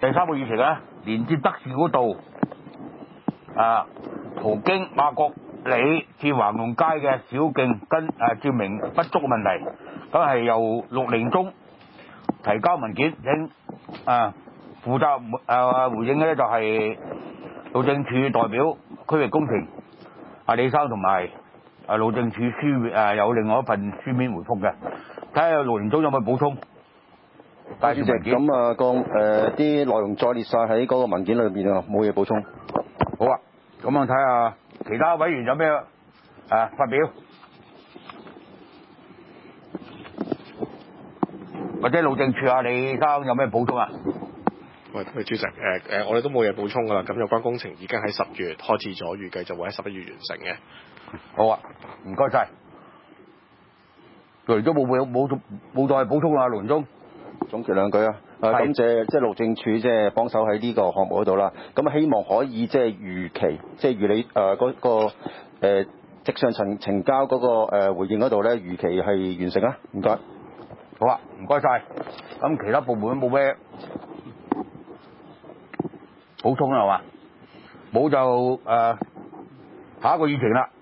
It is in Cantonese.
第三個議程咧，連接德士嗰度途經馬國里至橫龍街嘅小徑跟照明不足嘅問題，咁係由陸寧宗提交文件，請負責回應嘅咧就係路政署代表區域工程李生同埋路政署有另外一份書面回覆嘅，睇下陸寧宗有冇補充。 主席，咁啲內容再列晒喺嗰個文件裏邊啊，冇嘢補充。 好啊，咁我睇下其他委員有咩發表，或者路政署李生有咩補充啊？ 喂，主席，我哋都冇嘢補充噶啦。咁有關工程已經喺10月開始咗，預計就會喺11月完成嘅。 好啊，唔該晒。陸寧宗冇再補充啊，陸寧宗。 總結兩句啊，感謝即係路政署即係幫手喺呢個項目嗰度啦。咁希望可以即係如期，即係如你嗰個直上呈交嗰個回應嗰度咧，如期係完成啊。唔該。 好啊，唔該晒。咁其他部門冇咩補充啦，係嘛？冇就下一個議程啦。